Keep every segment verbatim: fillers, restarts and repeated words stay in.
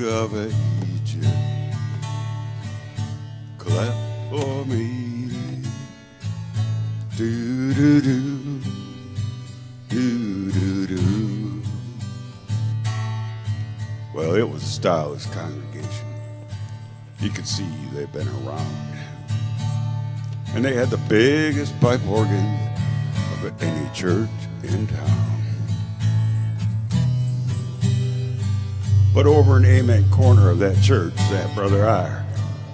of Egypt, clap for me. Do do do, do do do. Well, it was a stylish congregation. You could see they'd been around. And they had the biggest pipe organ of any church in town. But over in the Amen corner of that church sat Brother Iyer.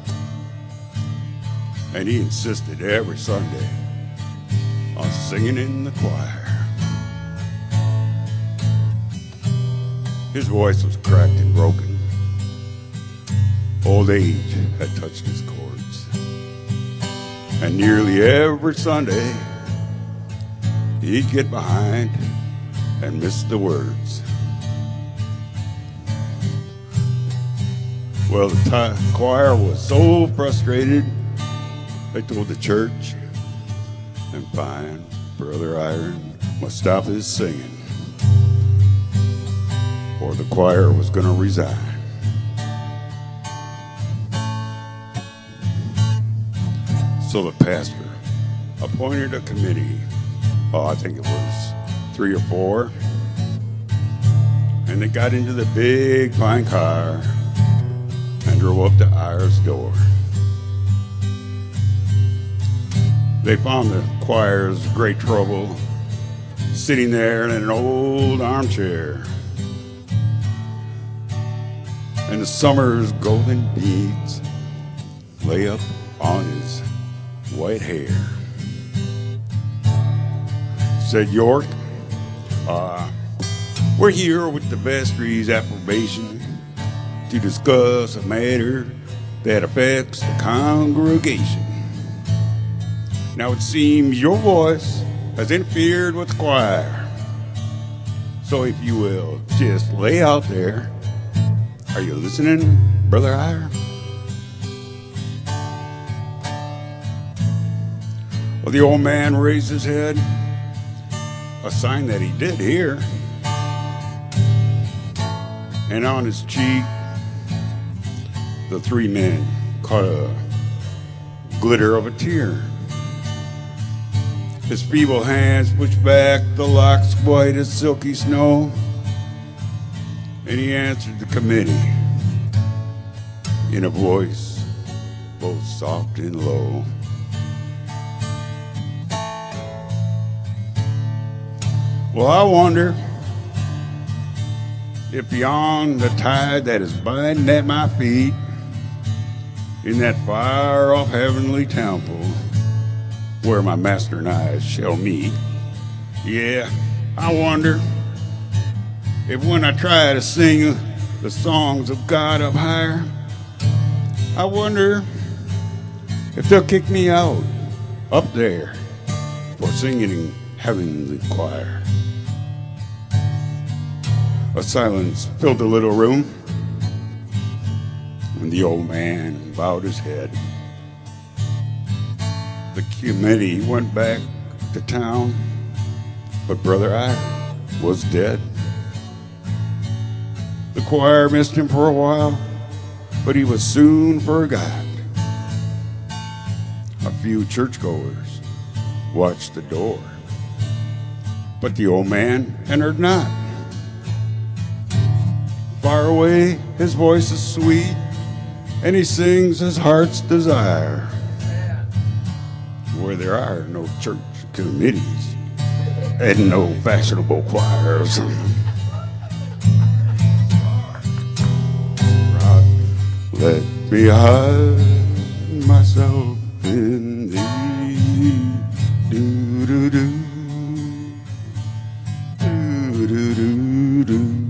And he insisted every Sunday on singing in the choir. His voice was cracked and broken. Old age had touched his chords. And nearly every Sunday, he'd get behind and miss the words. Well, the t- choir was so frustrated, they told the church, and fine, Brother Iron must stop his singing, or the choir was going to resign. So the pastor appointed a committee, oh, I think it was three or four, and they got into the big fine car and drove up to Iyer's door. They found the choir's great trouble sitting there in an old armchair, and the summer's golden beads lay up on his white hair. Said York, uh, we're here with the vestry's approbation to discuss a matter that affects the congregation. Now it seems your voice has interfered with the choir. So if you will just lay out there. Are you listening, Brother Iyer? Well, the old man raised his head, a sign that he did hear, and on his cheek the three men caught a glitter of a tear. His feeble hands pushed back the locks white as silky snow, and he answered the committee in a voice both soft and low. Well, I wonder if beyond the tide that is biting at my feet, in that far-off heavenly temple where my master and I shall meet, yeah, I wonder if when I try to sing the songs of God up higher, I wonder if they'll kick me out up there for singing in heavenly choir. A silence filled the little room, and the old man bowed his head. The committee went back to town, but Brother Iyer was dead. The choir missed him for a while, but he was soon forgot. A few churchgoers watched the door, but the old man entered not. Far away, his voice is sweet, and he sings his heart's desire, where there are no church committees and no fashionable choirs. Let me hide myself in thee. Do do do do do do do.